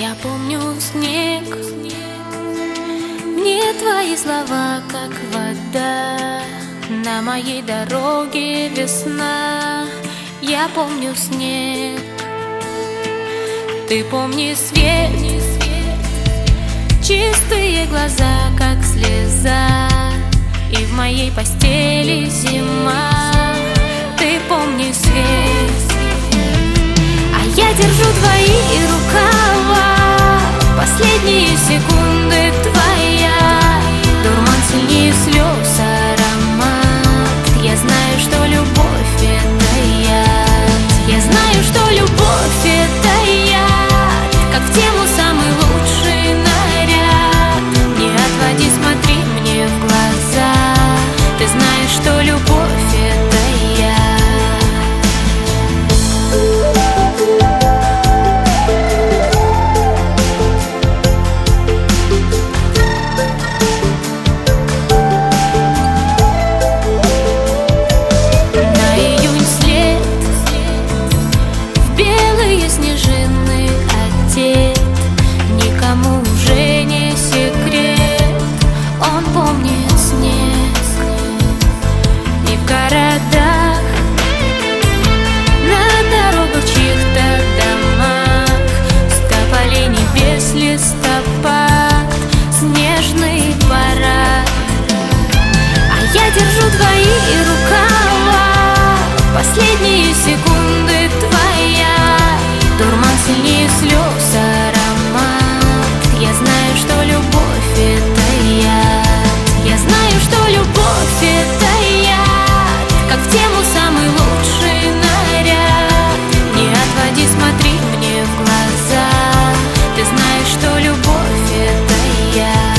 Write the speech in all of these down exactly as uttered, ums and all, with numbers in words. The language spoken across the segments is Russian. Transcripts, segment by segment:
Я помню снег, мне твои слова, как вода. На моей дороге весна. Я помню снег, ты помни свет, чистые глаза, как слеза. И в моей постели зима. Ты помни свет, а я держу твои рукава. Последние секунды твоя, дурман сильнее слез, аромат. Я знаю, что любовь — это яд. Я знаю, что любовь — это яд. Как в тему самый лучший наряд. Не отводи, смотри мне в глаза. Ты знаешь, что любовь — это яд. Листопад, снежный парад. А я держу твои рукава. Последние секунды твоя, дурман сильнее слез, аромат. Я знаю, что любовь — это яд. Я знаю, что любовь — это яд. Как в тему самый лучший наряд. Не отводи, смотри мне в глаза. Ты знаешь, что любовь — это я.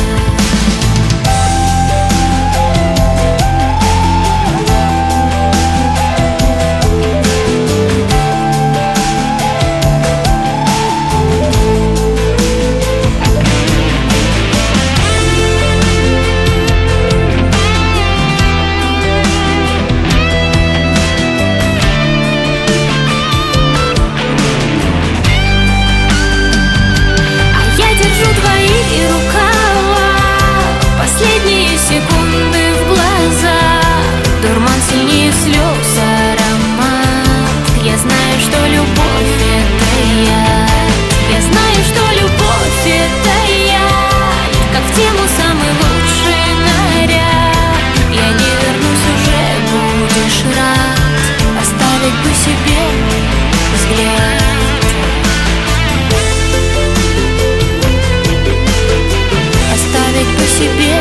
Секунды в глаза, дурман сильнее слез, аромат. Я знаю, что любовь — это яд. Я знаю, что любовь — это яд. Как в тему самый лучший наряд. Я не вернусь, уже будешь рад. Оставить бы себе взгляд. Оставить бы себе